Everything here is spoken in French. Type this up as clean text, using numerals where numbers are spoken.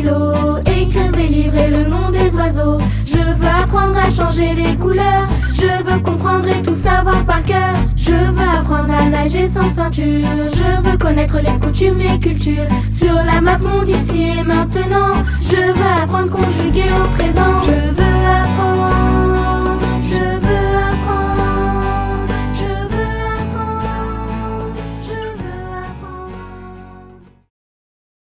stylo, écrire des livres et le nom des oiseaux. Je veux apprendre à changer les couleurs, je veux comprendre et tout savoir par cœur. Je veux apprendre à nager sans ceinture, je veux connaître les coutumes, les cultures. Sur la map monde ici et maintenant, je veux apprendre conjuguer au présent.